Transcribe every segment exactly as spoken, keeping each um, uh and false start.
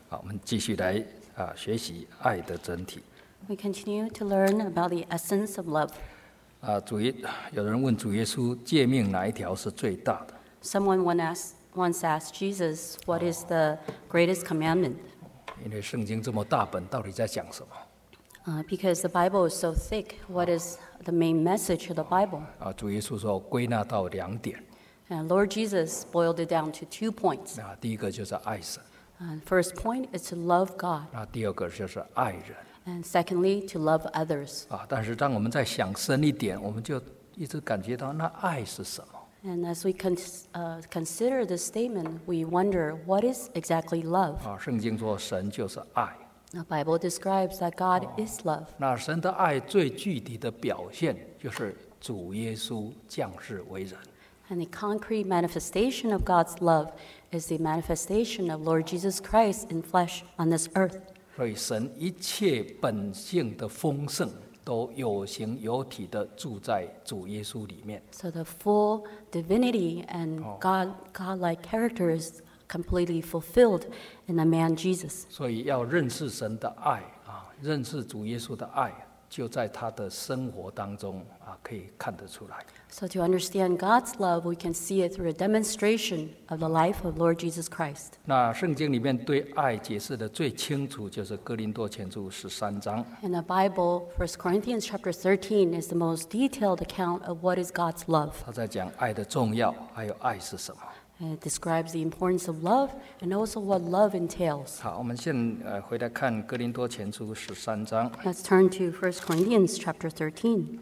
好，我们继续来啊学习爱的真体。 We continue to learn about the essence of love. 啊，主耶，有人问主耶稣，诫命哪一条是最大的？ Someone one asked, once asked Jesus, what is the greatest commandment? 因为圣经这么大本，到底在讲什么？ Uh, because the Bible is so thick, what is the main message of the Bible? 啊，主耶稣说归纳到两点。 And Lord Jesus boiled it down to two points. 啊，第一个就是爱神， Uh, first point is to love God, 那第二个就是爱人。 and secondly, to love others. 啊，但是当我们再想深一点，我们就一直感觉到那爱是什么？ And as we con- uh, consider this statement, we wonder, what is exactly love? 啊，圣经说神就是爱。 The Bible describes that God is love. 那神的爱最具体的表现，就是主耶稣降世为人。 And the concrete manifestation of God's love is the manifestation of Lord Jesus Christ in flesh on this earth. 所以神一切本性的丰盛，都有形有体的住在主耶稣里面。 So the full divinity and God, God-like character is completely fulfilled in the man Jesus. 所以要认识神的爱啊，认识主耶稣的爱，就在他的生活当中啊，可以看得出来。 So to understand God's love, we can see it through a demonstration of the life of Lord Jesus Christ. 那圣经里面对爱解释的最清楚，就是哥林多前书十三章。 In the Bible, First Corinthians chapter thirteen is the most detailed account of what is God's love. 他在讲爱的重要，还有爱是什么。 And it describes the importance of love and also what love entails. 好，我们现呃回来看哥林多前书十三章。 Let's turn to First Corinthians chapter thirteen.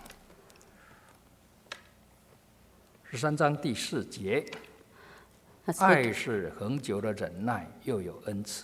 十三章第四节， Let's 爱 look. 是恒久的忍耐，又有恩慈。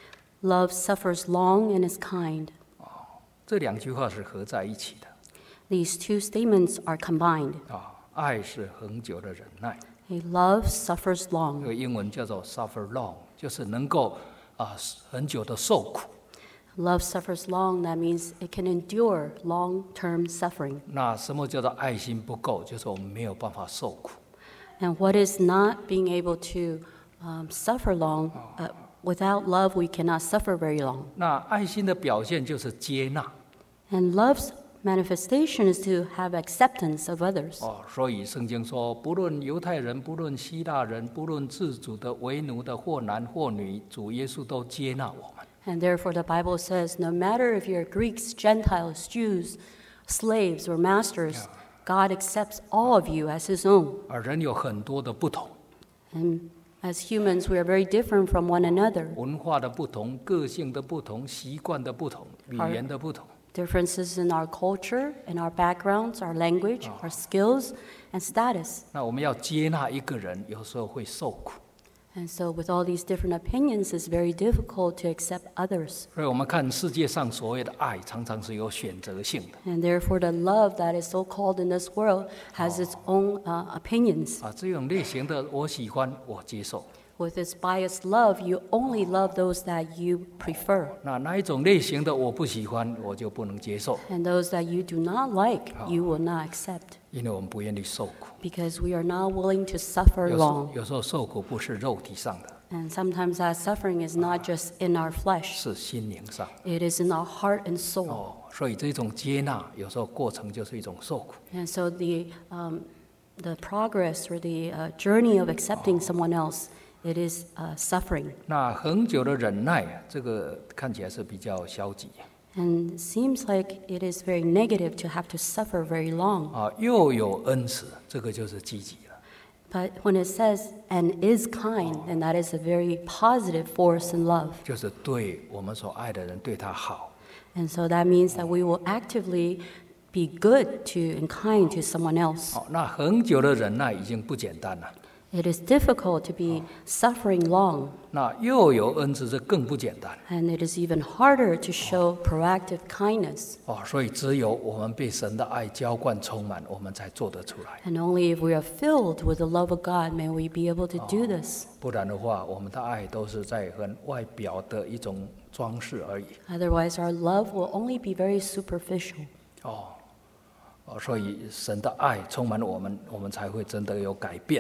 Love suffers long and is kind. 这两句话是合在一起的 These two statements are combined. 啊。爱是恒久的忍耐， A love suffers 这 long. 个英文叫做 suffer long， 就是能够啊很久的受苦。 Love suffers long, that means it can endure long-term suffering. 那什么叫做爱心不够？就是我们没有办法受苦。 And what is not being able to um, suffer long, uh, without love, we cannot suffer very long. 那爱心的表现就是接纳 And love's manifestation is to have acceptance of others. 哦，所以圣经说，不论犹太人，不论希腊人，不论自主的、为奴的，或男或女，主耶稣都接纳我们。 And therefore, the Bible says, no matter if you're Greeks, Gentiles, Jews, slaves, or masters, God accepts all of you as His own. 而人有很多的不同， And as humans, we are very different from one another. 文化的不同，个性的不同，习惯的不同，语言的不同。 Differences in our culture, in our backgrounds, our language, our skills, and status. 那我们要接纳一个人，有时候会受苦。 And so, with all these different opinions, it's very difficult to accept others. 所以我们看世界上所谓的爱，常常是有选择性的 And therefore, the love that is so called in this world has its own uh, opinions. 啊。这种类型的，我喜欢，我接受。 With this biased love, you only love those that you prefer. 那哪一种类型的我不喜欢，我就不能接受， And those that you do not like, you will not accept. 因为我们不愿意受苦。 Because we are not willing to suffer 有时候 long. 有时候受苦不是肉体上的， And sometimes that suffering is not just in our flesh, 是心灵上。 it is in our heart and soul. 哦，所以这种接纳，有时候过程就是一种受苦。 And so the, um, the progress or the uh, journey of accepting someone else, it is uh, suffering. 那恒久的忍耐，这个看起来是比较消极 And it seems like it is very negative to have to suffer very long. 啊，又有恩慈，这个就是积极了。 But when it says, and is kind, then that is a very positive force in love. 就是对我们所爱的人对他好。 And so that means that we will actively be good to and kind to someone else. 好，那恒久的忍耐已经不简单了， It is difficult to be suffering long, 那又有恩慈，这更不简单 and it is even harder to show proactive kindness. 哦。所以只有我们被神的爱浇灌充满，我们才做得出来。 And only if we are filled with the love of God may we be able to do this. 不然的话，我们的爱都是在很外表的一种装饰而已。 Otherwise, our love will only be very superficial. 哦，哦，所以神的爱充满我们，我们才会真的有改变。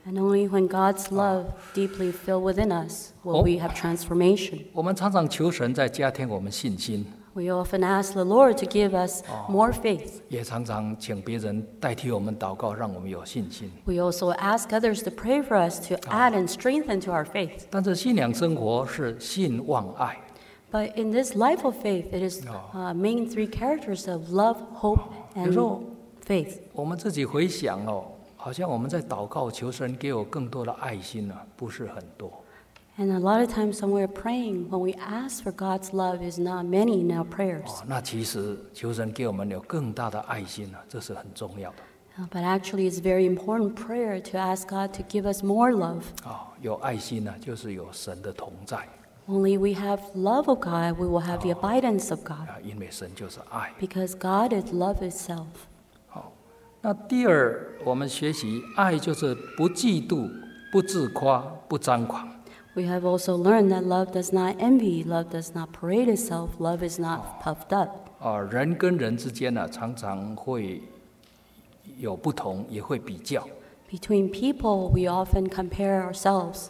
And only when God's love deeply fill within us will Oh. we have transformation. 我们常常求神在加添我们信心， We often ask the Lord to give us more faith. 也常常请别人代替我们祷告，让我们有信心。 We also ask others to pray for us to add and strengthen to our faith. 但是信仰生活是信望爱， But in this life of faith, it is uh, main three characters of love, hope, and Pero- faith. 我们自己回想哦，好像我们在祷告求神给我更多的爱心呢、啊，不是很多。 And a lot of times when we're praying, when we ask for God's love, is not many in our prayers. 哦，那其实求神给我们有更大的爱心呢、啊，这是很重要的。 Uh, But actually, it's very important prayer to ask God to give us more love. 哦，有爱心呢、就是有神的同在 Only we have love of God, we will have the abidance of God. 啊，因为神就是爱。 Because God is love itself. 好，那第二，我们学习爱就是不嫉妒、不自夸、不张狂。 We have also learned that love does not envy, love does not parade itself, love is not puffed up. 啊，人跟人之间呢、常常会有不同，也会比较。 Between people, we often compare ourselves.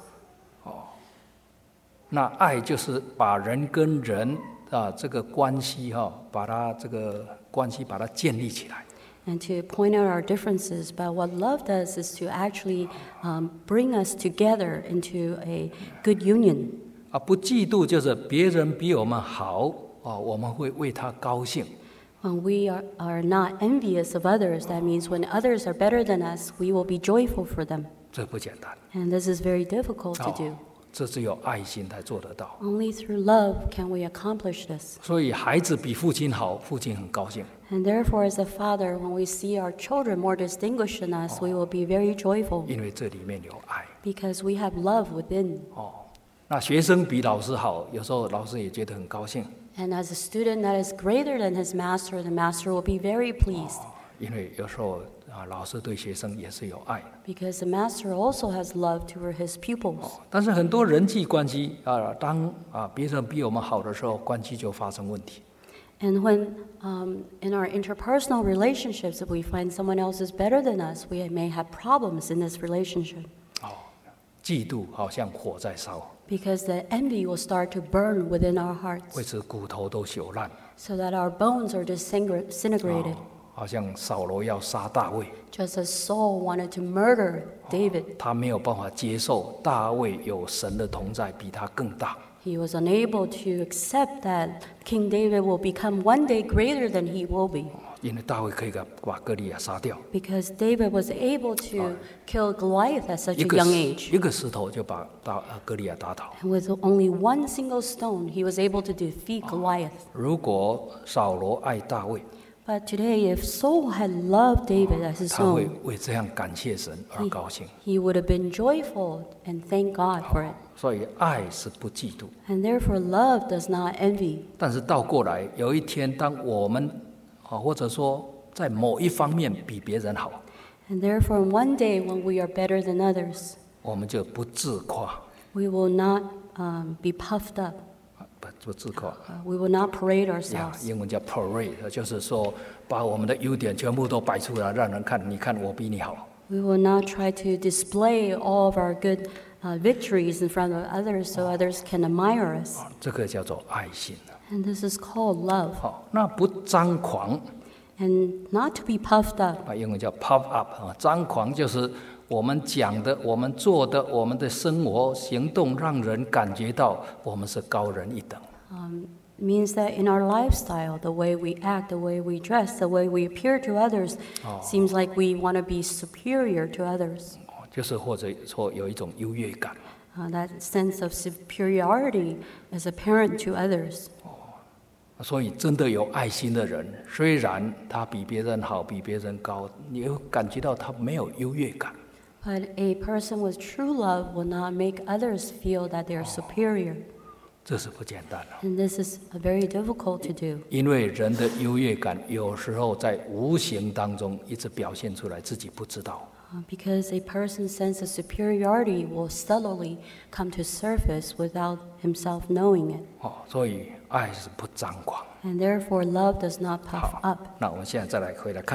那爱就是把人跟人啊这个关系哈、把它这个关系把它建立起来。 And to point out our differences, but what love does is to actually um, bring us together into a good union. 啊，不嫉妒就是别人比我们好啊，我们会为他高兴。 When we are, are not envious of others, that means when others are better than us, we will be joyful for them. 这不简单。 And this is very difficult to 哦 do. 这只有爱心才做得到。 Only through love can we accomplish this. 所以孩子比父亲好，父亲很高兴。 And therefore, as a father, when we see our children more distinguished than us, we will be very joyful 因为这里面有爱。 because we have love within. 哦，那学生比老师好，有时候老师也觉得很高兴， And as a student that is greater than his master, the master will be very pleased 因为有时候啊，老师对学生也是有爱。 because the master also has love toward his pupils. 但是很多人际关系啊，当啊别人比我们好的时候，关系就发生问题。 And when um, in our interpersonal relationships, if we find someone else is better than us, we may have problems in this relationship 哦，嫉妒好像火在烧， because the envy will start to burn within our 会 hearts 使骨头都朽烂。 so that our bones are disintegr- disintegrated. 好像扫罗要杀大卫， Just as Saul wanted to murder David, 他没有办法接受大卫有神的同在，比他更大。 he was unable to accept that King David will become one day greater than he will be 因为大卫可以把把歌利亚杀掉， because David was able to kill Goliath at such 一 a 个 young 石 age. 一个石头就把大呃歌利亚打倒。 And with only one single stone, he was able to defeat Goliath. 如果扫罗爱大卫， But today, if Saul had loved David as his 他会 own, 为这样感谢神而高兴。 he would have been joyful and thank God for it. 所以爱是不嫉妒， And therefore, love does not envy. 但是倒过来，有一天当我们啊，或者说在某一方面比别人好， And therefore, one day when we are better than others, 我们就不自夸， we will not um, be puffed up. 啊不不自夸。 Uh, we will not parade 呀 ourselves. 英文叫 parade，就是说把我们的优点全部都摆出来，让人看，你看我比你好。 We will not try to display all of our good uh, victories in front of others so others can admire us. 啊这个叫做爱心。 And this is called love. 好，那不张狂 And not to be puffed up. 啊，英文叫 puff up 啊，张狂就是我们讲的、我们做的、我们的生活行动，让人感觉到我们是高人一等。 Um, means that in our lifestyle, the way we act, the way we dress, the way we appear to others, seems like we want to be superior to others. 哦就是或者说有一种优越感。 Uh, that sense of superiority is apparent to others. 所以，真的有爱心的人，虽然他比别人好、比别人高，你会感觉到他没有优越感。 But a person with true love will not make others feel that they are superior. 这是不简单的， And this is uh, very difficult to do 因为人的优越感有时候在无形当中一直表现出来，自己不知道。 uh, because a person's sense of superiority will subtly come to surface without himself knowing it. 哦，所以爱是不张狂。 And therefore, love does not puff 好 up. 那我们现在再来回来看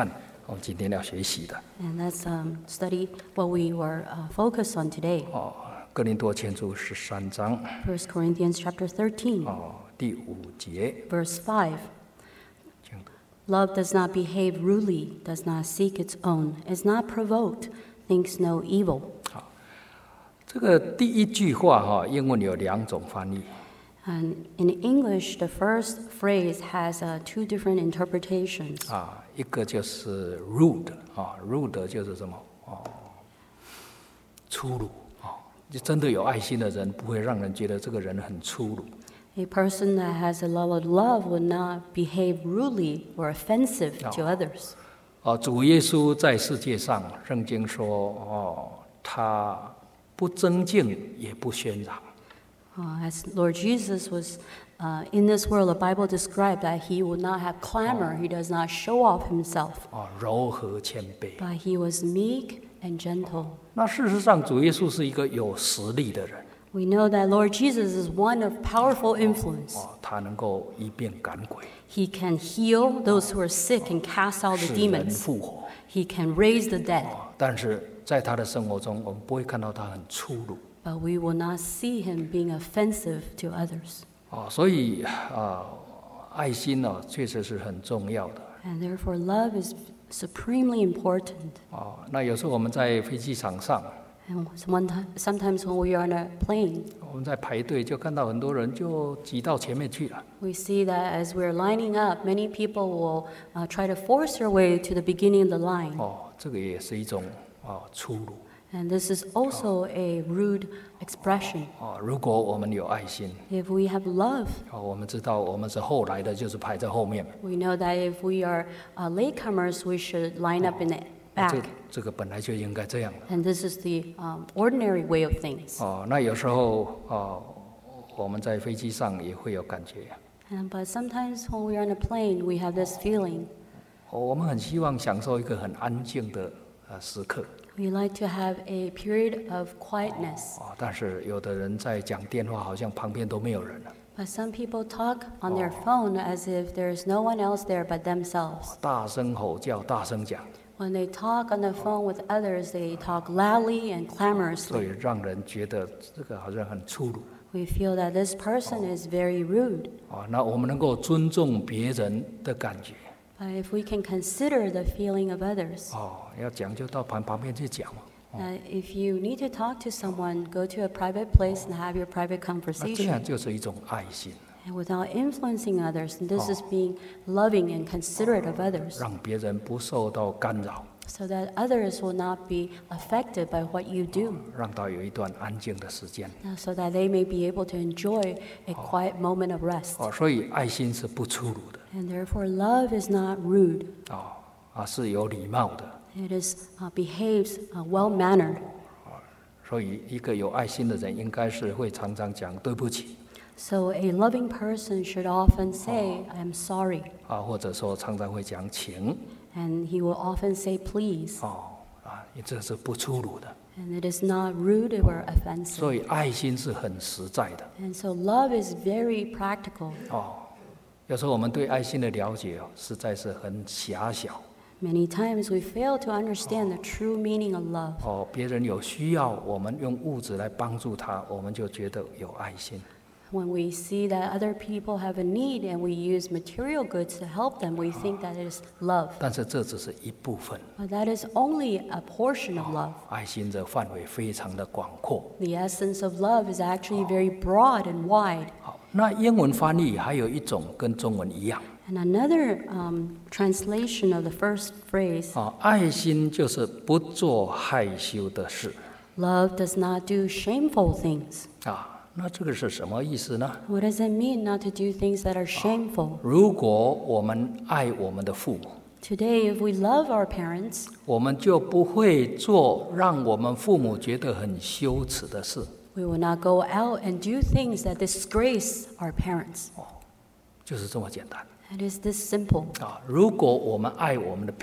我们今天要学习的。 And let's um, study what we were uh, focused on today. 哦，哥林多前书十三章 First Corinthians chapter thirteen, 哦第五节， verse five. 请读 Love does not behave rudely, does not seek its own, is not provoked, thinks no evil. 这个第一句话哈，英文有两种翻译。 And in English, the first phrase has uh, two different interpretations. 啊，一个就是 rude 啊 ，rude 就是什么哦，粗鲁啊，就真的有爱心的人，不会让人觉得这个人很粗鲁。 A person that has a lot of love would not behave rudely or offensive to others. 哦，主耶稣在世界上，圣经说哦，他不争竞，也不喧嚷。 Uh, as Lord Jesus was uh, in this world, the Bible described that he would not have clamor, he does not show off himself, 啊，柔和谦卑。 but he was meek and gentle. 那事实上，主耶稣是一个有实力的人。 We know that Lord Jesus is one of powerful influence. 哦，他能够医病赶鬼， He can heal those who are sick and cast out the 使人 demons. 复活。 He can raise the dead, 哦，但是在他的生活中，我们不会看到他很粗鲁。 but we will not see him being offensive to others. 哦，所以啊，爱心呢、确实是很重要的。 And therefore, love is supremely important. 哦，那有时候我们在飞机场上， And one time, sometimes when we are on a plane, 我们在排队，就看到很多人就挤到前面去了。 we see that as we're lining up, many people will uh, try to force their way to the beginning of the line. 哦，这个也是一种啊粗鲁。 And this is also a rude expression. 哦，如果我们有爱心， If we have love, 哦，我们知道我们是后来的，就是排在后面。 we know that if we are uh, latecomers, we should line up in the 这 back. 这个本来就应该这样的。 And this is the um, ordinary way of things. 哦，那有时候哦，我们在飞机上也会有感觉。 And, but sometimes when we are on a plane, we have this feeling. 哦，我们很希望享受一个很安静的呃时刻。 We like to have a period of quietness. 哦，但是有的人在讲电话，好像旁边都没有人了。 But some people talk on their phone as if there's no one else there but themselves. 大声吼叫，大声讲， When they talk on the phone with others, they talk loudly and 所 clamorously. 以让人觉得这个好像很粗鲁。 We feel that this person is very rude. 哦，那我们能够尊重别人的感觉。 But if we can consider the feeling of others, 哦，要讲就到旁旁边去讲嘛。 that if you need to talk to someone, go to a private place and have your private 那这样 conversation. 就是一种爱心， And without influencing others, and this is being loving and considerate of others, 让别人不受到干扰， so that others will not be affected by what you do, 让他有一段安静的时间。 uh, so that they may be able to enjoy a quiet moment of rest. 哦，所以爱心是不粗鲁的。 And therefore, love is not rude. 哦，啊是有礼貌的。 It is uh, behaves uh, well-mannered. 所以一个有爱心的人，应该是会常常讲对不起 So a loving person should often say, "I'm sorry," 啊，或者说常常会讲请 and he will often say, "Please." 哦啊，这是不粗鲁的。 And it is not rude or offensive. 所以爱心是很实在的 And so love is very practical. 哦。有时候我们对爱心的了解哦，实在是很狭小 Many times we fail to understand the true meaning of love. 哦。别人有需要，我们用物质来帮助他，我们就觉得有爱心。 When we see that other people have a need and we use material goods to help them, we think that it is love. 但是这只是一部分， But that is only a portion of love. 爱心的范围非常的广阔。 The essence of love is actually very broad and wide. 好，那英文翻译还有一种跟中文一样 And another um, translation of the first phrase, 啊，爱心就是不做害羞的事 love does not do shameful things. 啊。那这个是什么意思呢？ What does it mean not to do things that are shameful? 如果我们爱我们的父母， Today, if we love our parents, 我们就不会做让我们父母觉得很羞耻的事， we will not go out and do things that disgrace our parents. 就是这么简单 It is this simple. 啊。如果我们爱我们的配偶，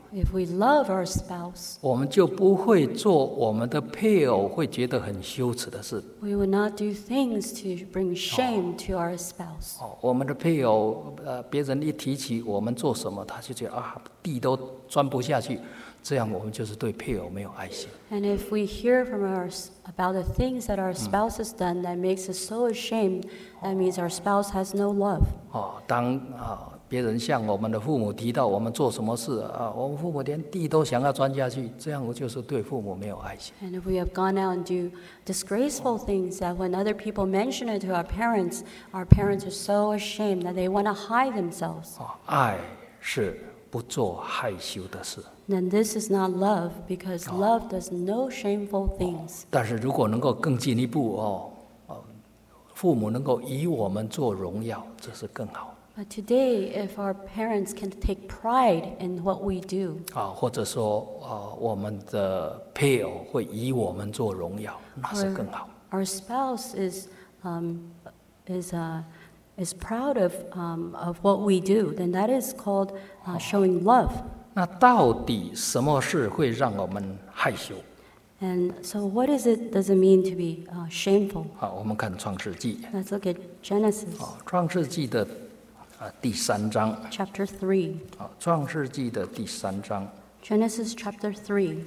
If we love our spouse, 我们就不会做我们的配偶会觉得很羞耻的事。 we will not do things to bring shame to our spouse. 哦，我们的配偶，呃，别人一提起我们做什么，他就觉得啊，地都钻不下去，这样我们就是对配偶没有爱心。 And if we hear from our about the things that our spouse has done that makes us so ashamed, that means our spouse has no love. 哦，当啊别人向我们的父母提到我们做什么事啊，我们父母连地都想要钻下去，这样我就是对父母没有爱心。 And if we have gone out and do disgraceful things that when other people mention it to our parents, our parents are so ashamed that they want to hide themselves. 哦，爱是不做害羞的事。 Then this is not love, because love does no shameful things. 但是如果能够更进一步哦，哦，父母能够以我们做荣耀，这是更好。 But today, if our parents can take pride in what we do, 啊，或者说啊，我们的配偶会以我们做荣耀，那是更好。 our spouse is um, is uh, is proud of um, of what we do, then that is called uh, showing love. 那到底什么事会让我们害羞？ And so, what is it? Does it mean to be uh, shameful? 好，我们看创世纪。 Let's look at Genesis 啊，创世纪的啊第三章。 chapter three. 啊，创世纪的第三章。 Genesis chapter three.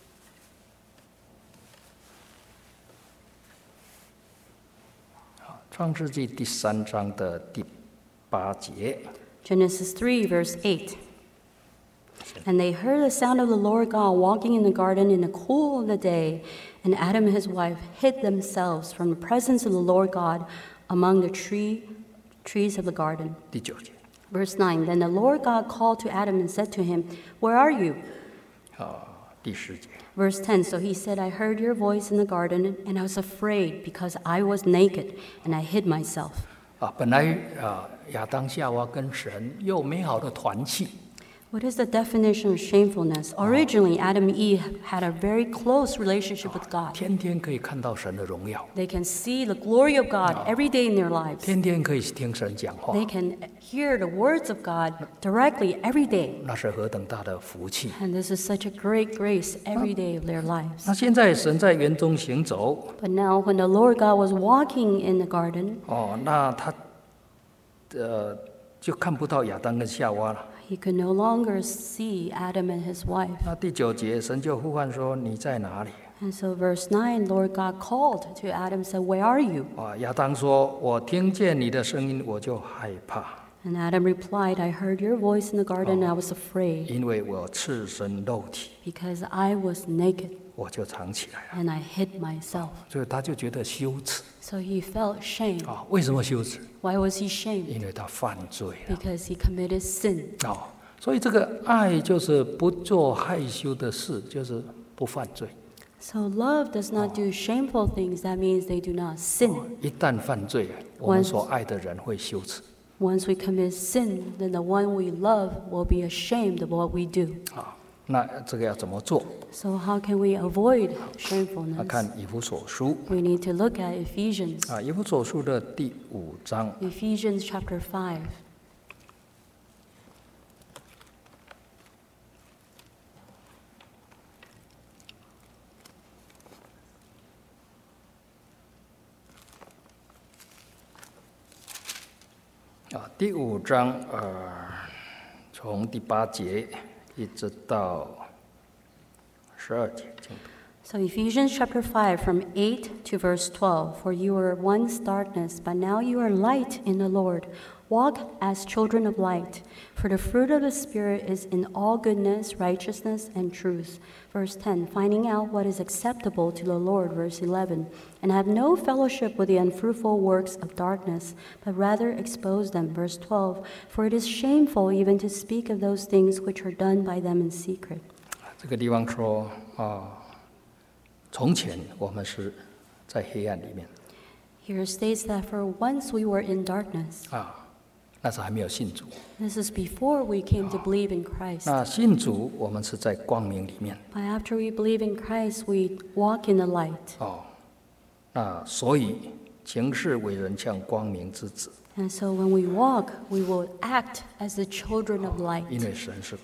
啊，创世纪第三章的第八节。 Genesis three, verse eight. And they heard the sound of the Lord God walking in the garden in the cool of the day, and Adam and his wife hid themselves from the presence of the Lord God among the tree, trees of the garden. 第九节。 Verse nine. Then the Lord God called to Adam and said to him, Where are you? 啊，第十节。 Verse ten. So he said, I heard your voice in the garden, and I was afraid because I was naked, and I hid myself. 啊，本来啊，亚当夏娃跟神有美好的团契。 What is the definition of shamefulness? Originally, Adam and Eve had a very close relationship with God. 天天可以看到神的荣耀， They can see the glory of God every day in their lives. 天天可以听神讲话， They can hear the words of God directly every day. 那是何等大的福气！ And this is such a great grace every day of their lives. 那现在神在园中行走， But now, when the Lord God was walking in the garden, 哦，那他呃就看不到亚当跟夏娃了。 he could no longer see Adam and his wife. 那第九节，神就呼唤说：“你在哪里 And so, verse nine, Lord God called to Adam and said, Where are you?？” 啊，亚当说：“我听见你的声音，我就害怕， And Adam replied, I heard your voice in the garden, and I was afraid, 因为我赤身露体， because I was naked, 我就藏起来了。 and I hid myself. ” 所以他就觉得羞耻 So he felt shame. 啊。为什么羞耻？ Why was he shamed? 因为他犯罪了 Because he committed sin. 啊。所以这个爱就是不做害羞的事，就是不犯罪。 So love does not do shameful things. That means they do not sin. 一旦犯罪，我们所爱的人会羞耻 Once we commit sin, then the one we love will be ashamed of what we do. 啊。那这个要怎么做？ So how can we avoid 那 shamefulness? 看以弗所书 We need to look at Ephesians. 啊，以弗所书的第五章 Ephesians chapter five. 啊，第五章呃，从第八节一直到十二节，请读。 So Ephesians chapter five from eight to verse twelve. For you were once darkness, but now you are light in the Lord. Walk as children of light. For the fruit of the Spirit is in all goodness, righteousness, and truth. Verse ten, finding out what is acceptable to the Lord. Verse eleven, and have no fellowship with the unfruitful works of darkness, but rather expose them. Verse twelve, for it is shameful even to speak of those things which are done by them in secret. 这个地方说啊，从前我们是在黑暗里面 Here it states that for once we were in darkness. 啊，那时候还没有信主。 This is before we came to believe in Christ. 那信主，我们是在光明里面 But after we believe in Christ, we walk in the light. 哦。那所以行事为人像光明之子， And so when we walk, we will act as the children of 因 light. 为神是光。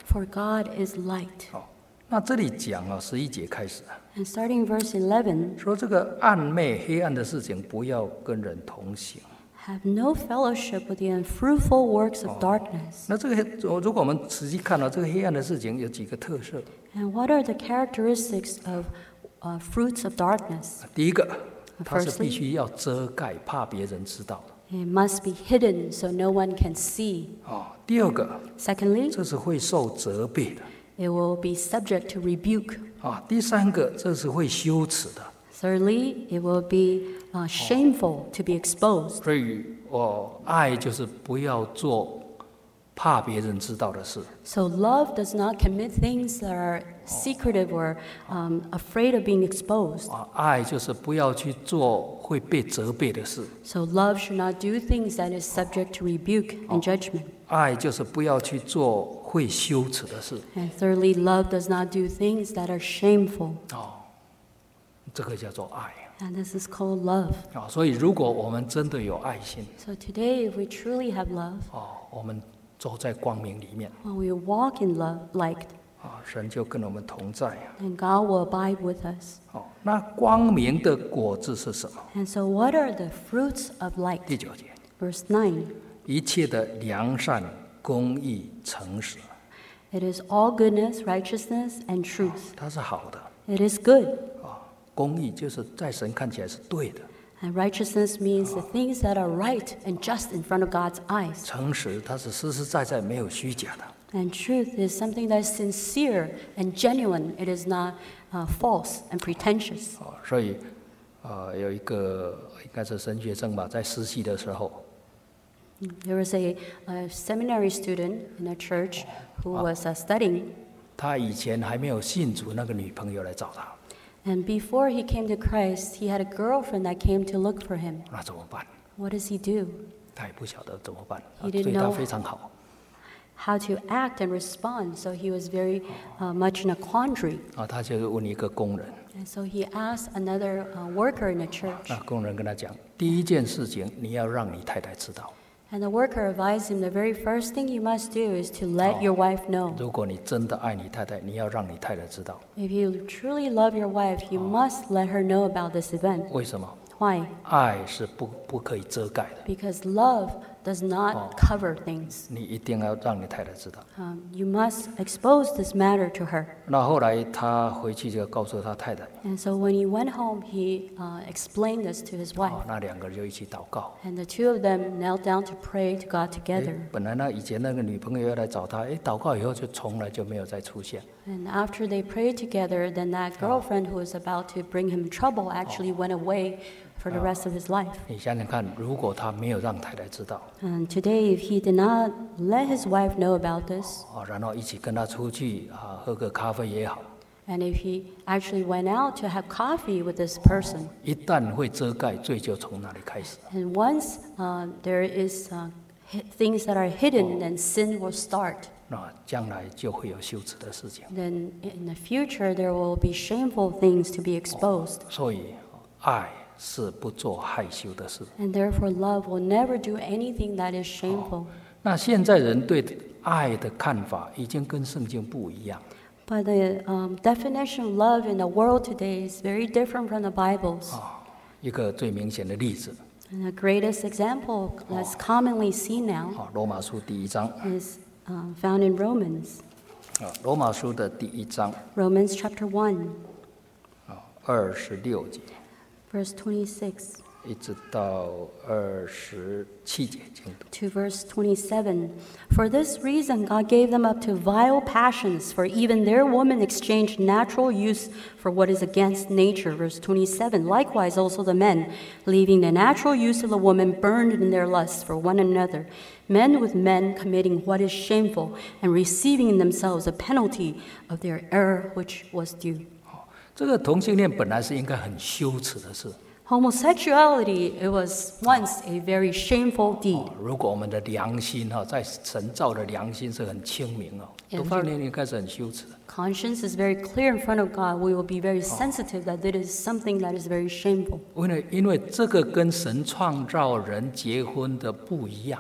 For God is light. 哦，那这里讲啊，十一节开始啊， And starting verse eleven, 说这个暗昧黑暗的事情不要跟人同行。 have no fellowship with the unfruitful works of darkness. 那这个如果我们仔细看到、这个黑暗的事情有几个特色。 And what are the characteristics of uh, fruits of darkness? 第一个，它是 Firstly, 必须要遮盖，怕别人知道的。 it must be hidden so no one can see. 哦，第二个， Secondly, 这是会受责备的。 it will be subject to rebuke. 啊，第三个，这是会羞耻的。 Thirdly, it will be uh, shameful to be exposed. 所以，我爱就是不要做怕别人知道的事。 So love does not commit things that are secretive or um, afraid of being exposed. 啊，爱就是不要去做会被责备的事。 So love should not do things that is subject to rebuke and judgment. 爱就是不要去做会羞耻的事。 And thirdly, love does not do things that are shameful. 哦，这个叫做爱。 And this is called love. 啊，所以如果我们真的有爱心， So today, if we truly have love, 哦，我们走在光明里面， when we walk in love, light, 啊，神就跟我们同在啊。 then God will abide with us. 哦，那光明的果子是什么？ And so what are the fruits of light? 第九节， Verse nine, 一切的良善、公义、诚实， it is all goodness, righteousness, and truth. 它是好的。 It is good. 啊，公义就是在神看起来是对的， And righteousness means the things that are right and just in front of God's eyes. 诚实它是实实在在没有虚假的。 And truth is something that is sincere and genuine. It is not uh, false and pretentious. 哦，所以，呃，有一个应该是神学生吧，在实习的时候， There was a, a seminary student in a church who was uh, studying, 他以前还没有信主，那个女朋友来找他， and before he came to Christ, he had a girlfriend that came to look for him. 那怎么办？ What does he do? 他也不晓得怎么办， He 啊 didn't 对他 know. 非常好。 How to act and respond. So he was very uh, much in a quandary. 啊，他就问一个工人， And so he asked another uh, worker in the church. 那工人跟他讲，第一件事情你要让你太太知道， And the worker advised him the very first thing you must do is to let your wife know. 如果你真的爱你太太，你要让你太太知道。 If you truly love your wife, you must let her know about this event. 为什么？ Why? 爱是不不可以遮盖的， Because love does not cover things. 你一定要让你太太知道。 Um, you must expose this matter to her. 那后来他回去就告诉他太太， And so when he went home, he uh, explained this to his 哦 wife. 那两个人就一起祷告。 And the two of them knelt down to pray to God 诶 together. 本来呢，以前那个女朋友要来找他，哎，祷告以后就从来就没有再出现。 And after they prayed together, then that girlfriend who was about to bring him trouble actually went away for the rest of his life. 你想想看，如果他没有让太太知道， And today, if he did not let his wife know about this, 哦，然后一起跟他出去啊，喝个咖啡也好， and if he actually went out to have coffee with this person, 一旦会遮盖，罪就从那里开始。 and once uh, there is uh, hi- things that are hidden, then sin will start. 那将来就会有羞耻的事情。 Then in the future, there will be shameful things to be exposed. 所以，爱是不做害羞的事。 And therefore, love will never do anything that is shameful. 那现在人对爱的看法已经跟圣经不一样。 But the um, definition of love in the world today is very different from the Bible's. 啊，一个最明显的例子， And the greatest example that's commonly seen now 啊，罗马书第一章， is um, found in Romans. 啊，罗马书的第一章， Romans chapter one, 啊，二十六节 verse twenty-six 一直到二十七节经读。 to verse twenty-seven. For this reason, God gave them up to vile passions, for even their women exchanged natural use for what is against nature. Verse twenty-seven. Likewise, also the men, leaving the natural use of the woman, burned in their lusts for one another, men with men committing what is shameful, and receiving in themselves a penalty of their error which was due. 这个同性恋本来是应该很羞耻的事。 Homosexuality, it was once a very shameful deed. 如果我们的良心哈，在神造的良心是很清明哦， Yeah, 同性恋应该是很羞耻的。 Conscience is very clear in front of God. We will be very sensitive that it is something that is very shameful. 因为因为这个跟神创造人结婚的不一样。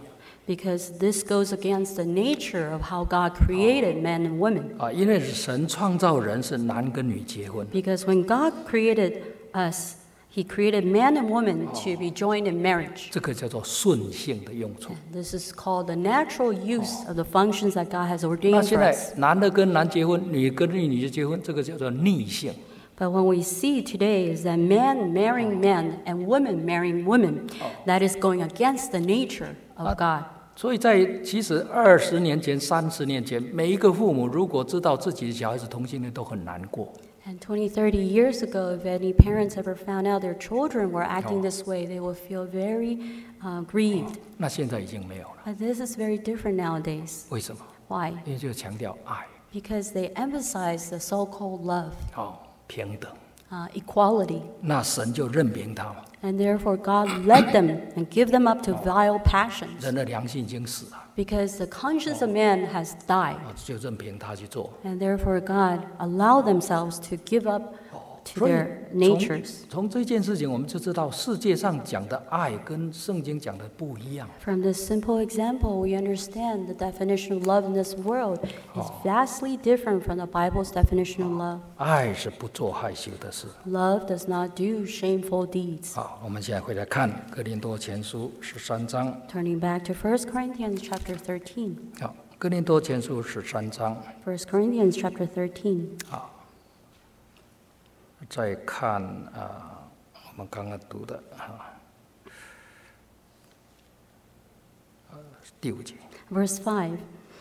Because this goes against the nature of how God created men and women. 啊，因为神创造人是男跟女结婚， Because when God created us, He created man and woman to be joined in marriage. 这个叫做顺性的用处。 This is called the natural use of the functions that God has 那 ordained 现 for 在 us. 男的跟男结婚，女跟女女结婚，这个叫做逆性。 But what we see today is that men marrying men and women marrying women, that is going against the nature of God. 所以在其实二十年前、三十年前，每一个父母如果知道自己的小孩子同性恋，都很难过。 And twenty, thirty years ago, if any parents ever found out their children were acting this way, they would feel very uh, grieved. 那现在已经没有了， But this is very different nowadays. 为什么？ Why? 因为就强调爱， Because they emphasize the so-called love, 哦，平等。 uh, equality. 那神就任凭他嘛， And therefore, God led them and give them up to vile passions. 人的良心已经死了， Because the conscience of man has died. 啊，就任凭他去做。 And therefore, God allowed themselves to give up to 所以 their 从 natures. 从这件事情，我们就知道世界上讲的爱跟圣经讲的不一样。 From this simple example, we understand the definition of love in this world is vastly different from the Bible's definition of love. 爱是不做害羞的事。 Love does not do shameful deeds. 好，我们现在回来看哥林多前书十三章。 Turning back to First Corinthians chapter thirteen. 好，哥林多前书十三章。 First Corinthians chapter thirteen. 再看啊、我们刚刚读的啊，呃，第五节。 Verse five.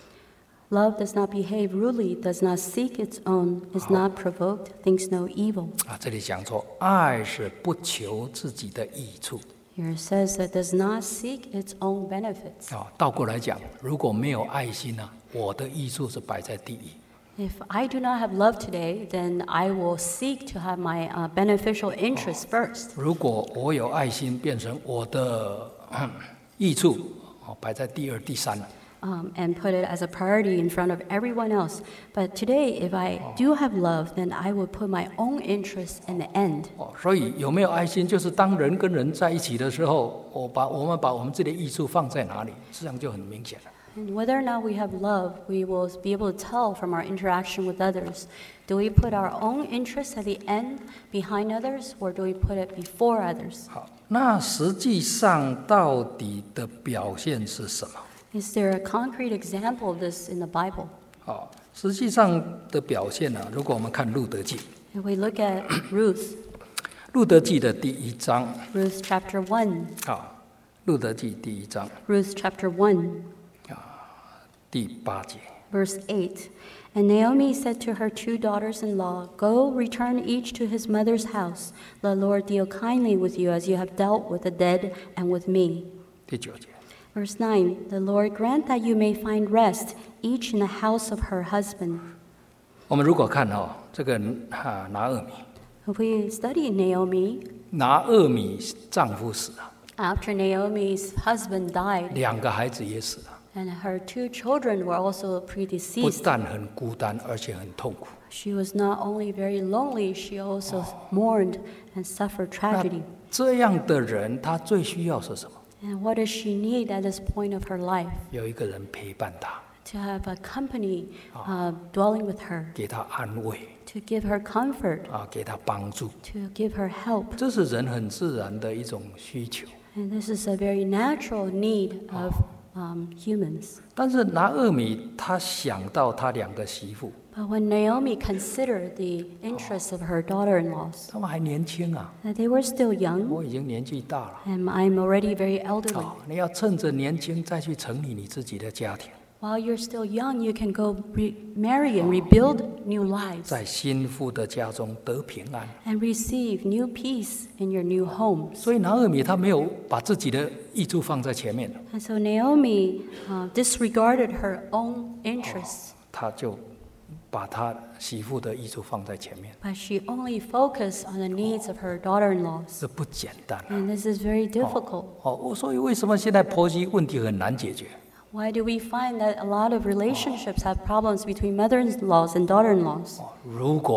Love does not behave rudely, does not seek its own, is not provoked, thinks no evil. 啊，这里讲说，爱是不求自己的益处。 Here it says that does not seek its own benefits. 啊，倒过来讲，如果没有爱心呢、我的益处是摆在第一。 If I do not have love today, then I will seek to have my uh, beneficial interests first. 如果我有爱心，变成我的嗯益处，哦，摆在第二、第三了。 Um, and put it as a priority in front of everyone else. But today, if I do have love, then I will put my own interests in the end. 哦，所以有没有爱心，就是当人跟人在一起的时候，我把我们把我们自己的益处放在哪里，这样就很明显了。 And whether or not we have love, we will be able to tell from our interaction with others. Do we put our own interests at the end behind others, or do we put it before others? 好，那实际上到底的表现是什么？ Is there a concrete example of this in the Bible? 好，实际上的表现呢、如果我们看路德记， If we look at Ruth, 路德记的第一章， Ruth chapter one, 啊，路德记第一章 Ruth chapter one, 第八节， verse eight. And Naomi said to her two daughters-in-law, Go, return each to his mother's house. The Lord deal kindly with you as you have dealt with the dead and with me. 第九节， Verse nine. The Lord grant that you may find rest, each in the house of her husband. 我们如果看哦，这个啊拿俄米， If we study Naomi, 拿俄米丈夫死了， after Naomi's husband died, 两个孩子也死了， and her two children were also 不 predeceased, 但很孤单，而且很痛苦。 she was not only very lonely, she also mourned and suffered 那 tragedy. 这样的人，他最需要是什么？ And what does she need at this point of her life? 有一个人陪伴他， To have a company uh, dwelling with her, 给他安慰 to give her comfort, 啊，给他帮助， to give her help. 这是人很自然的一种需求。 And this is a very natural need of um, humans. 但是拿俄米他想到他两个媳妇， But when Naomi considered the interests of her daughter-in-laws, 他们还年轻啊， that they were still young, 我已经年纪大了。 and I'm already very elderly. 啊，你要趁着年轻再去成立你自己的家庭， While you're still young, you can go re- marry and rebuild new lives 在新妇的家中得平安。 and receive new peace in your new homes. 所以拿俄米他没有把自己的益处放在前面， And so Naomi uh, disregarded her own interests, 他就把他媳妇的益处放在前面， but she only focused on the needs of her daughter-in-laws. 这不简单啊。 And this is very difficult. 哦，我所以为什么现在婆媳问题很难解决？ Why do we find that a lot of relationships have problems between mother-in-laws and daughter-in-laws? 哦，如果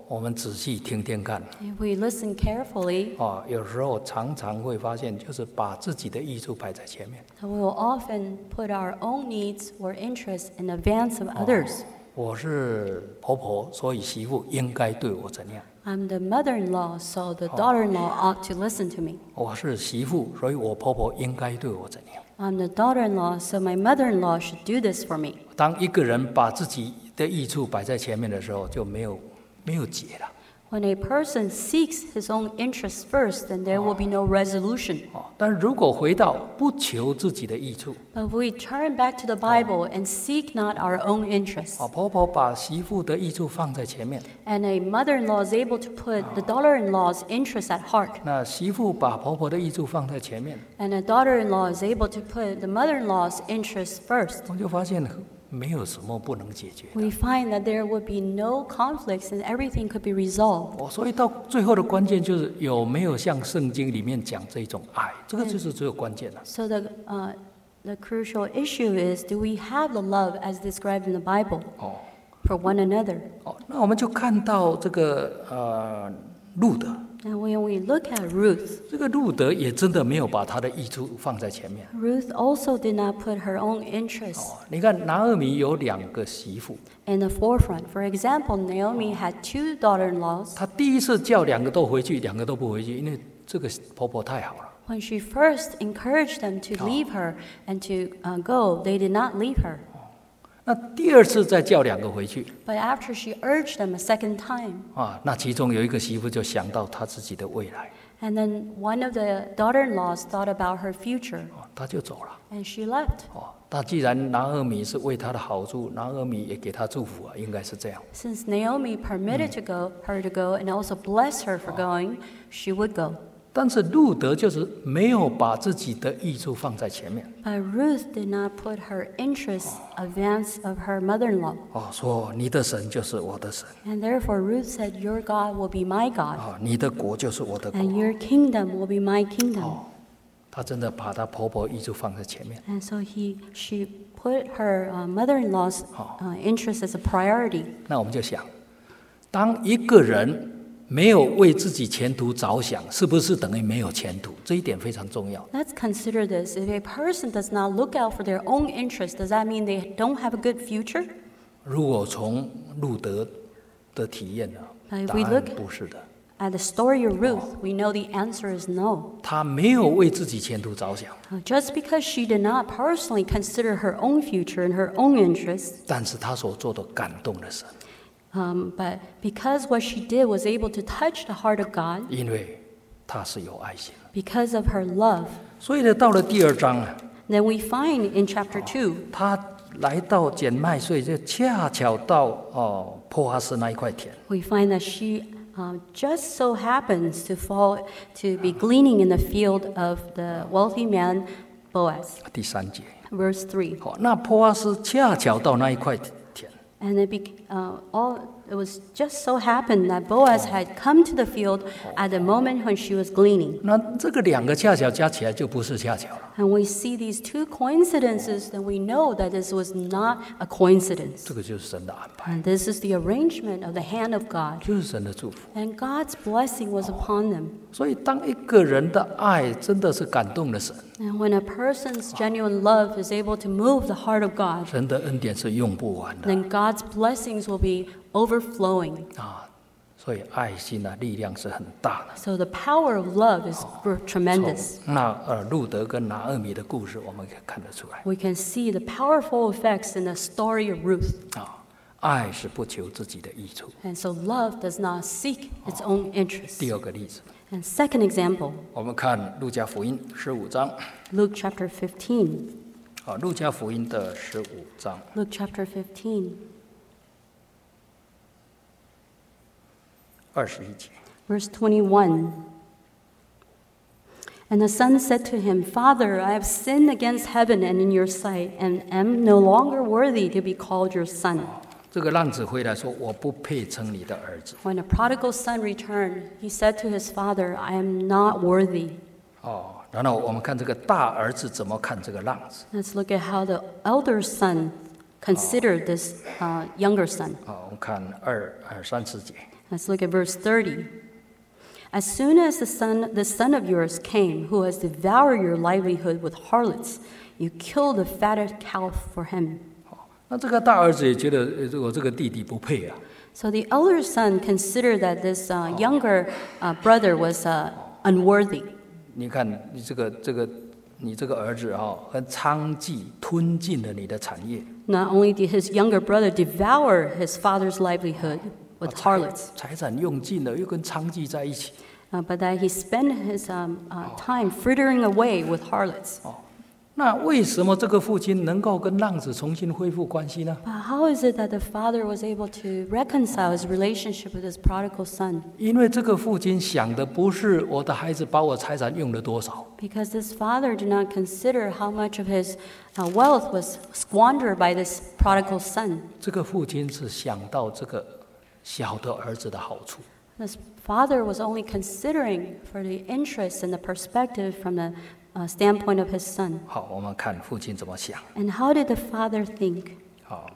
我们仔细听听看， If we listen carefully, 哦，有时候常常会发现，就是把自己的益处摆在前面。 we will often put our own needs or interests in advance of others. 我是婆婆，所以媳妇应该对我怎样？ I'm the mother-in-law, so the daughter-in-law ought to listen to me. 我是媳妇，所以我婆婆应该对我怎样？ I'm the daughter-in-law, so my mother-in-law should do this for me. 当一个人把自己的益处摆在前面的时候，就没有没有解了。 When a person seeks his own interests first, then there will be no resolution. 哦，但如果回到不求自己的益处， But if we turn back to the Bible and seek not our own interests, 哦，婆婆把媳妇的益处放在前面， and a mother-in-law is able to put the daughter-in-law's interests at heart, 那媳妇把婆婆的益处放在前面， and a daughter-in-law is able to put the mother-in-law's interests first, 我就发现没有什么不能解决。 we find that there would be no conflicts and everything could be resolved. 哦，所以到最后的关键就是有没有像圣经里面讲这种爱，这个就是最有关键了。 So the, uh, the crucial issue is, do we have the love as described in the Bible 哦 for one another? 哦，那我们就看到这个呃路德， And when we look at Ruth, 这个路德也真的没有把他的益处放在前面。 Ruth also did not put her own interests 哦，你看拿俄米有两个媳妇， in the forefront. For example, Naomi had two daughter-in-laws. 她第一次叫两个都回去，两个都不回去，因为这个婆婆太好了。 When she first encouraged them to leave her and to uh, go, they did not leave her. 那第二次再叫两个回去 But after she urged them a second time, 啊，那其中有一个媳妇就想到她自己的未来， and then one of the daughter-in-laws thought about her future, 哦，她就走了。 and she left. 哦，那既然拿俄米是为她的好处，拿俄米也给她祝福啊，应该是这样。 Since Naomi permitted to go, her to go and also blessed her for going, she would go. 但是路德就是没有把自己的益处放在前面。 But Ruth did not put her interests advance of her mother-in-law. 哦，说你的神就是我的神 And therefore Ruth said, your God will be my God, 啊，你的国就是我的国。 and your kingdom will be my kingdom. 哦，她真的把她婆婆益处放在前面。 And so he, she put her uh, mother-in-law's uh, interest as a priority. 那我们就想，当一个人没有为自己前途着想，是不是等于没有前途？这一点非常重要。 Let's consider this. If a person does not look out for their own interests, does that mean they don't have a good future? 如果从路德的体验呢， But if 答 we 案 look 不是的。 At the story of Ruth, we know the answer is no. 他没有为自己前途着想， Uh, Just because she did not personally consider her own future and her own interests, 但是他所做的感动了神， um, but because what she did was able to touch the heart of God, 因为他是有爱心的。 because of her love. 所以呢，到了第二章啊， Then we find in chapter two, 他来到捡麦穗，就恰巧到哦波阿斯那一块田。 we find that she um, just so happens to fall to be gleaning in the field of the wealthy man Boaz. 第三节， Verse three. 好，那波阿斯恰巧到那一块田， And it, be, uh, all, it was just so happened that Boaz had come to the field at the moment when she was gleaning. 那这个两个恰巧加起来就不是恰巧了， And we see these two coincidences, then we know that this was not a coincidence. 这个就是神的安排， And this is the arrangement of the hand of God. 就是神的祝福。 And God's blessing was upon them. 所以，当一个人的爱真的是感动了神， And when a person's genuine love is able to move the heart of God, 神的恩典是用不完的 then God's blessings will be overflowing. 啊。所以，爱心啊，力量是很大的。 So the power of love is tremendous. 从那呃路德跟拿俄米的故事，我们可以看得出来 We can see the powerful effects in the story of Ruth. 啊，爱是不求自己的益处。 And so love does not seek its own interests. 第二个例子， And second example, 我们看路加福音十五章 Luke chapter fifteen. 啊，路加福音的十五章 Luke chapter fifteen, 二十一节。 verse twenty-one. And the son said to him, Father, I have sinned against heaven and in your sight, and am no longer worthy to be called your son. 这个浪子回来说：“我不配称你的儿子。 When the prodigal son returned, he said to his father, I am not worthy. ” 哦，然后我们看这个大儿子怎么看这个浪子。 Let's look at how the elder son considered this uh, younger son. 啊，我们看二二三十节。 Let's look at verse thirty. As soon as the son, the son of yours came, who has devoured your livelihood with harlots, you killed the fatted calf for him. 那这个大儿子也觉得呃我这个弟弟不配啊。 So the elder son considered that this uh, younger uh, brother was uh, unworthy. 你看你这个这个你这个儿子啊，很娼妓吞尽了你的产业。 Not only did his younger brother devour his father's livelihood with harlots, 财产用尽了，又跟娼妓在一起。 uh, but that he spent his um, uh, time frittering away with harlots. 那为什么这个父亲能够跟浪子重新恢复关系呢？ But how is it that the father was able to reconcile his relationship with his prodigal son? 因为这个父亲想的不是我的孩子把我财产用了多少， Because this father did not consider how much of his uh, wealth was squandered by this prodigal son. 这个父亲是想到这个小的儿子的好处。 This father was only considering for the interest and the perspective from the uh, standpoint of his son. 好，我们看父亲怎么想。 And how did the father think? 好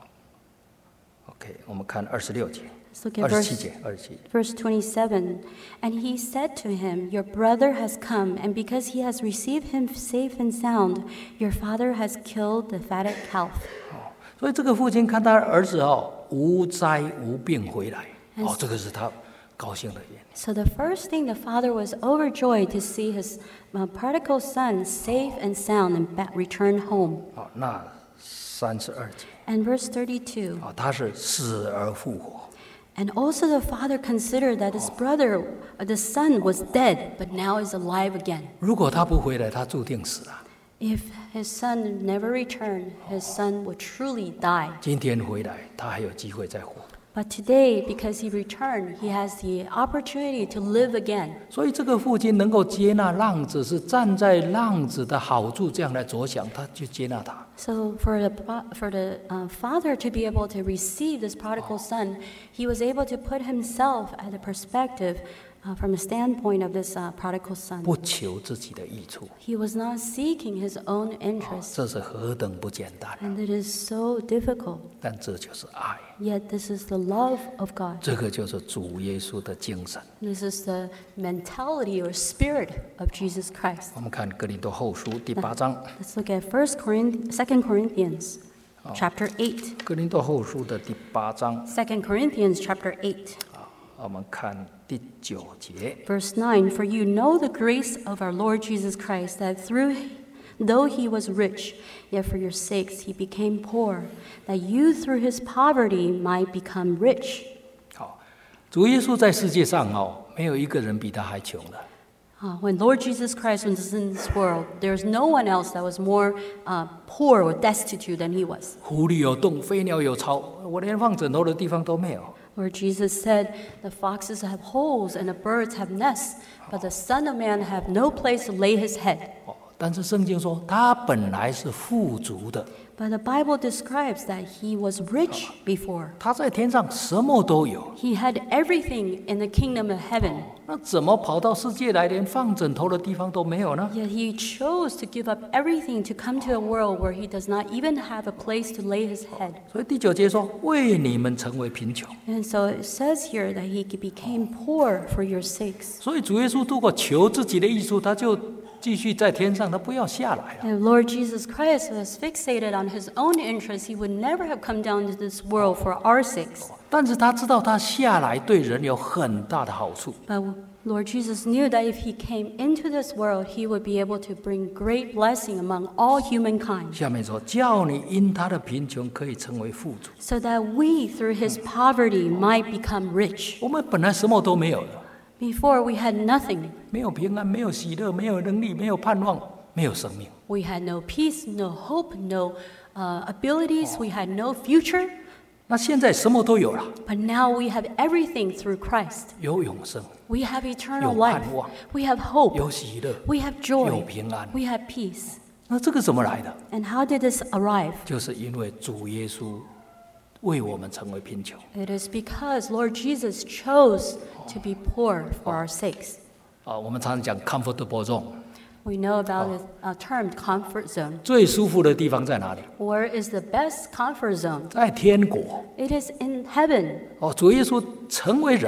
，OK， 我们看二十六节， Let's look 二 at 十七 verse, 节，二十七。 verse twenty-seven. And he said to him, Your brother has come, and because he has received him safe and sound, your father has killed the fatted calf. 所以这个父亲看他儿子哦无灾无病回来，哦，这个是他高兴的原因。 So the first thing, the father was overjoyed to see his uh, prodigal son safe and sound and ba- return home. 好，那三十二节 And verse thirty-two. 啊，他是死而复活。 And also the father considered that his brother, uh, the son, was dead, but now is alive again. 如果他不回来，他注定死啊。 If his son never returned, his son would truly die. 今天回来，他还有机会再活。 But today, because he returned, he has the opportunity to live again. 所以这个父亲能够接纳浪子，是站在浪子的好处这样来着想，他就接纳他。 So for the for the uh, father to be able to receive this prodigal son, he was able to put himself at the perspective uh, from the standpoint of this uh, prodigal son. 不求自己的益处， He was not seeking his own interest, 这是何等不简单！ and it is so difficult. 但这就是爱， Yet this is the love of God. 这个就是主耶稣的精神。 This is the mentality or spirit of Jesus Christ. 我们看哥林多后书第八章， Let's look at First Corinthians, Second Corinthians, chapter eight. 哥林多后书的第八章， Second Corinthians, chapter eight, 我们看第九节。 verse nine. For you know the grace of our Lord Jesus Christ, that through though he was rich, yet for your sakes he became poor, that you through his poverty might become rich. 好，主耶稣在世界上哦，没有一个人比他还穷的。 Uh, when Lord Jesus Christ was in this world, there's no one else that was more uh, poor or destitute than he was. 狐狸有洞，飞鸟有巢，我连放枕头的地方都没有。 Where Jesus said, the foxes have holes and the birds have nests, but the Son of Man have no place to lay his head. 哦，但是圣经说他本来是富足的， But the Bible describes that he was rich before. 他在天上什么都有， He had everything in the kingdom of heaven, 那怎么跑到世界来，连放枕头的地方都没有呢？ yet he chose to give up everything to come to a world where he does not even have a place to lay his head. 所以第九节说，为你们成为贫穷。 And so it says here that he became poor for your sakes. 所以主耶稣如果求自己的益处，他就继续在天上，他不要下来了。 If Lord Jesus Christ was fixated on his own interests, he would never have come down to this world for our sakes. 但是他知道他下来对人有很大的好处。 But Lord Jesus knew that if he came into this world, he would be able to bring great blessing among all humankind, 下面说，叫你因他的贫穷可以成为富足。 so that we, through his poverty, might become rich. 我们本来什么都没有的， Before, we had nothing. 没有平安，没有喜乐，没有能力，没有盼望，没有生命。 We had no peace, no hope, no uh, abilities. We had no future. 那现在什么都有了， But now we have everything through Christ. 有永生， We have eternal 有 life. 盼望， We have hope. 有喜乐， We have 有 joy. 平安。 We have peace. 那这个怎么来的？ And how did this arrive? 就是因为主耶稣为我们成为贫穷。 It is because Lord Jesus chose to be poor for our sakes. 啊，我们常常讲 comfortable zone， We know about the uh, term comfort zone. 最舒服的地方在哪里？ Where is the best comfort zone? 在天国。 It is in heaven. 哦，主耶稣成为人，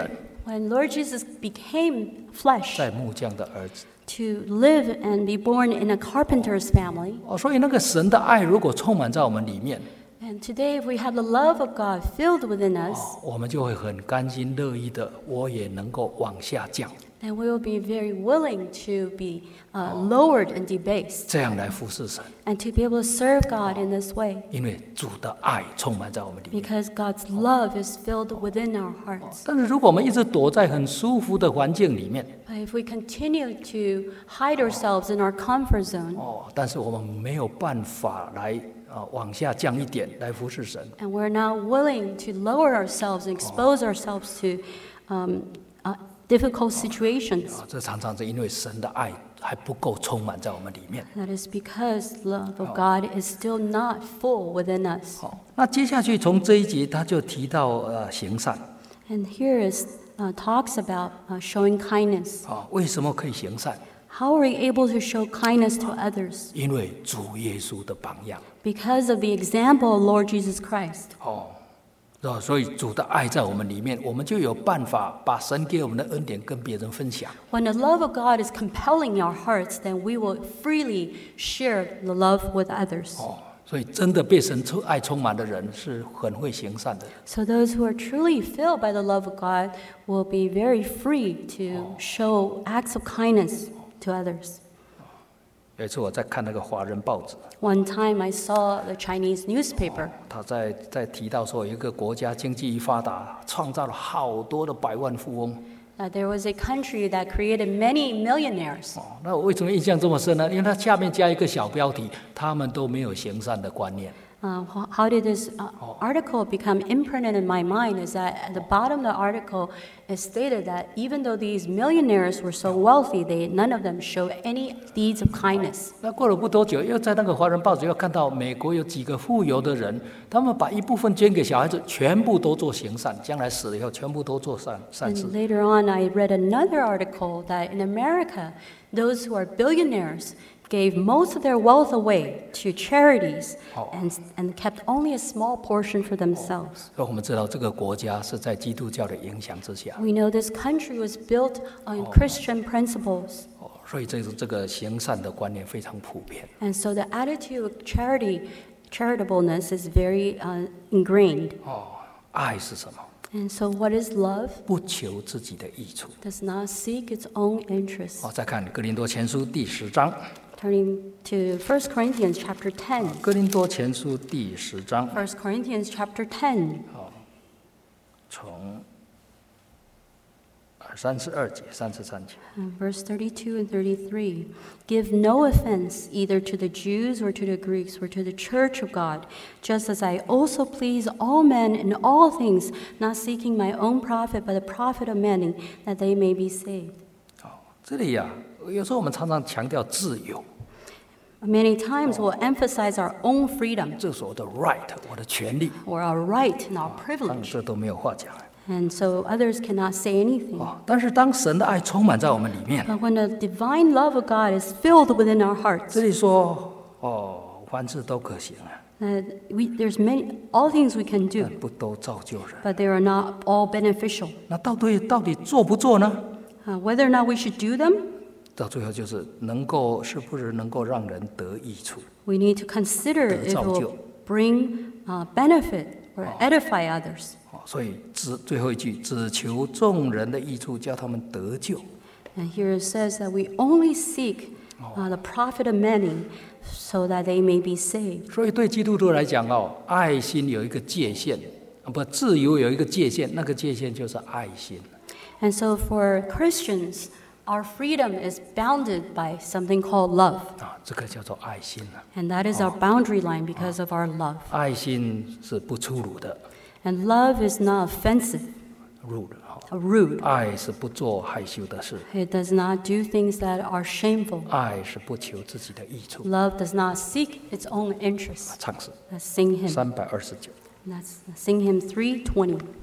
When Lord Jesus became flesh 在木匠的儿子。 to live and be born in a carpenter's family. 哦，所以那个神的爱如果充满在我们里面， And today, if we have the love of God filled within us, 哦，我们就会很甘心乐意的，我也能够往下降， then we will be very willing to be uh, lowered and debased 这样来服侍神， and to be able to serve God in this way 因为主的爱充满在我们里面。 because God's love is filled within our hearts. 但是如果我们一直躲在很舒服的环境里面， But if we continue to hide ourselves in our comfort zone 哦，但是我们没有办法来啊往下降一点来服侍神， and we're not willing to lower ourselves and expose ourselves to um, uh, difficult situations, 啊，这常常是因为神的爱还不够充满在我们里面。 that is because the love of God is still not full within us. 好，那接下去从这一节他就提到呃行善， And here is uh, talks about uh, showing kindness. 啊，为什么可以行善？ How are we able to show kindness to others? 因为主耶稣的榜样。 Because of the example of Lord Jesus Christ. 哦，哦，所以主的爱在我们里面，我们就有办法把神给我们的恩典跟别人分享。 When the love of God is compelling our hearts, then we will freely share the love with others. 哦，所以真的被神充爱充满的人是很会行善的人。 So those who are truly filled by the love of God will be very free to show acts of kindness to others. 有一次我在看那个华人报纸， One time I saw the Chinese newspaper. 他在在提到说，有一个国家经济一发达，创造了好多的百万富翁。 Uh, there was a country that created many millionaires. 哦，那我为什么印象这么深呢？因为它下面加一个小标题，他们都没有行善的观念。 Uh, wh- how did this uh, article become imprinted in my mind is that at the bottom of the article it stated that even though these millionaires were so wealthy, they, none of them showed any deeds of kindness. 那过了不多久，又在那个华人报纸又看到美国有几个富有的人，他们把一部分捐给小孩子，全部都做行善，将来死了以后，全部都做善善 And 事。 later on, I read another article that in America, those who are billionaires gave most of their wealth away to charities and, and kept only a small portion for themselves. 所以我们知道这个国家是在基督教的影响之下， We know this country was built on Christian principles. 哦，所以这个这个行善的观念非常普遍。 And so the attitude of charity, charitableness is very uh, ingrained. 哦，爱是什么？ And so what is love? 不求自己的益处。 Does not seek its own interests. 哦，再看哥林多前书第十章， Turning to First Corinthians chapter ten. 哥林多前书第十章， First Corinthians chapter ten. 从三十二节、三十三节。 Uh, verse thirty-two and thirty-three. Give no offense either to the Jews or to the Greeks or to the church of God, just as I also please all men in all things, not seeking my own profit, but the profit of many, that they may be saved. 哦，这里呀、有时候我们常常强调自由， Many times we'll emphasize our own freedom 这是我的 right， 我的权利， or our right and our 当然 privilege. 这都没有话讲。 And so others cannot say anything. 哦，但是当神的爱充满在我们里面， But when the divine love of God is filled within our 这 hearts, 里说哦，凡事都可行啊， uh, we, there's many, all things we can 但 do, 不都造就人。 but they are not all beneficial. 那到底到底做不做呢？ Uh, whether or not we should do them, 到最后就是能够是不是能够让人得益处？ we need to consider if it 得造就。 will bring uh, benefit or edify others. 哦，所以只最后一句，只求众人的益处，叫他们得救。 And here it says that we only seek uh, the profit of many so that they may be saved. 所以对基督徒来讲哦，爱心有一个界限，啊不，自由有一个界限，那个界限就是爱心。 And so for Christians, our freedom is bounded by something called love. 啊，这个叫做爱心啊。 And that is our boundary line because of our love. 爱心是不粗鲁的 And love is not offensive ，rude 哈。 or rude. 爱是不做害羞的事， It does not do things that are shameful. 爱是不求自己的益处。 Love does not seek its own interests. 唱诗 Let's sing hymn. 三百二十九。 Let's sing hymn three twenty.